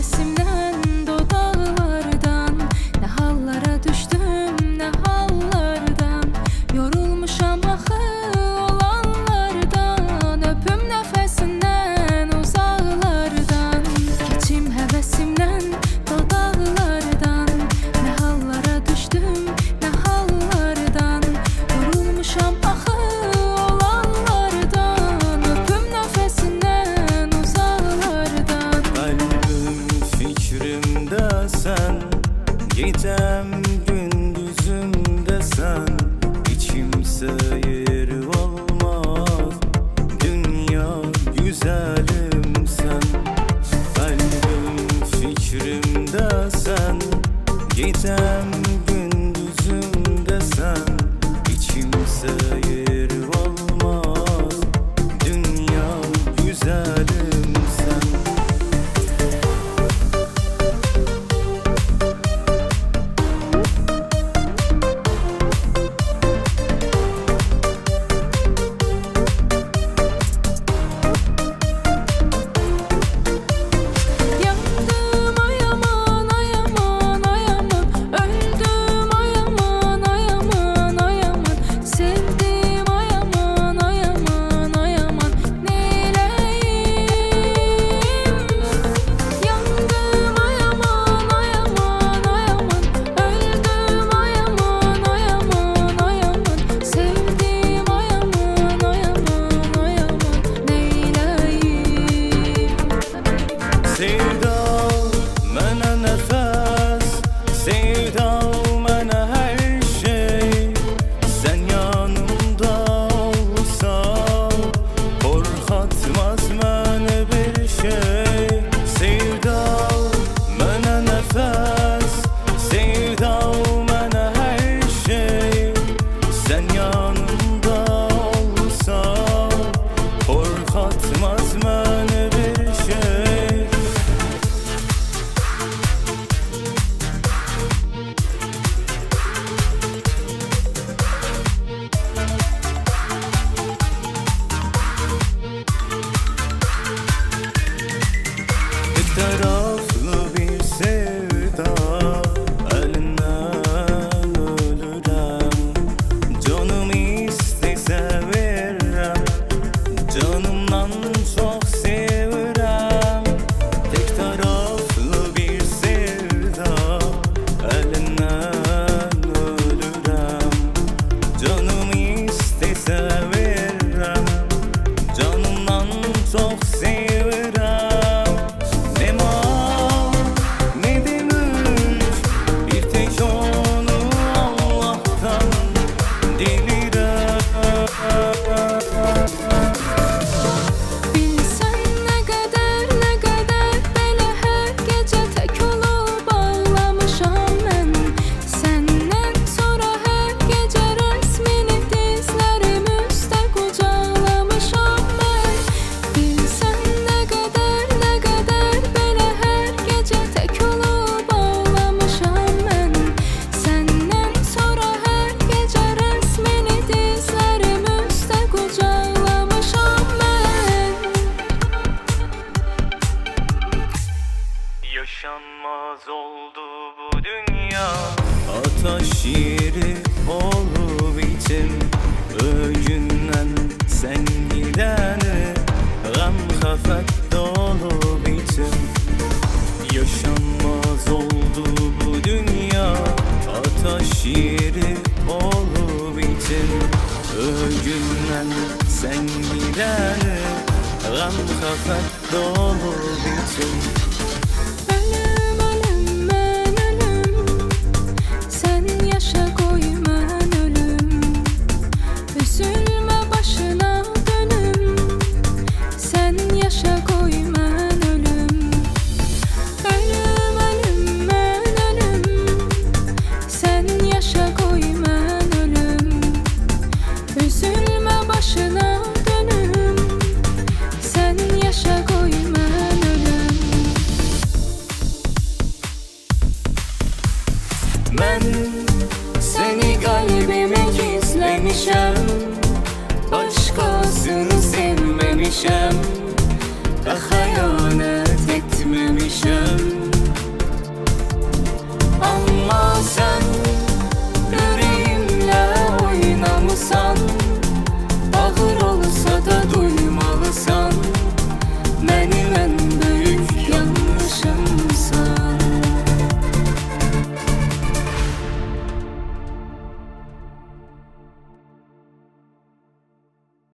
hevesimden dodağlardan, ne hallara düştüm ne hallardan. Yorulmuşam axı olanlardan, öpüm nefesinden uzaklardan. Geçim hevesimden dodağlardan, ne hallara düştüm ne hallardan. Yorulmuşam axı olanlardan, öpüm nefesinden uzaklardan. Kalbim fikrimde sen, gecem gündüzümde sen. İçimse yeri olmaz, dünya güzelim sen. Kalbim fikrimde sen, gecem gündüzümde sen. İçimse yeri olmaz, dünya güzelim sen. Yandım ay aman ay aman ay aman, öldüm ay aman ay aman ay aman. Sevdim ay aman ay aman ay aman, neyleyim? Yandım ay aman ay aman ay aman, öldüm ay aman ay aman ay aman. Sevdim ay aman ay aman ay aman, neyleyim? Sevda mənə nəfəs, sevda mənə hər şey. Sən yanımda olsan, qorxatmaz məni bir şey. Sevda mənə nəfəs, sevda mənə hər şey. Sən yanımda olsan, qorxatmaz məni bir şey. Bir taraflı bir sevda, elinden ölürəm. Canım istese veririm, canımdan çok sevirəm. Tek taraflı bir sevda, elinden ölürəm. Canım istese veririm, canımdan çok sevirəm. Ne mal ne de mülk, bir tek onu Allah'tan dilirəm. Bilsən nə qədər belə hər gecə tək olub ağlamışam mən. Səndən sonra hər gecə rəsmini dizlərim üstə qucaqlamışam mən. Bilsən nə qədər belə hər gecə tək olub ağlamışam mən. Səndən sonra hər gecə rəsmini dizlərim üstə qucaqlamışam mən. Yaşanmaz oldu bu dünya, ataş yeri olup içim. Ögünden sen gideni, gam kafet dolup içim. Yaşanmaz oldu bu dünya, ataş yeri olup içim. Ögünden sen gideni, gam kafet dolup içim. Ölüm ölüm mən ölüm, sən yaşa qoy mən ölüm. Üzülmə başına dönüm, sən yaşa qoy mən ölüm. Ölüm ölüm mən ölüm, sən yaşa qoy mən ölüm. Üzülmə başına dönüm, sən yaşa qoy mən ölüm. Ben seni kalbime gizlemişim, başkasını sevmemişim.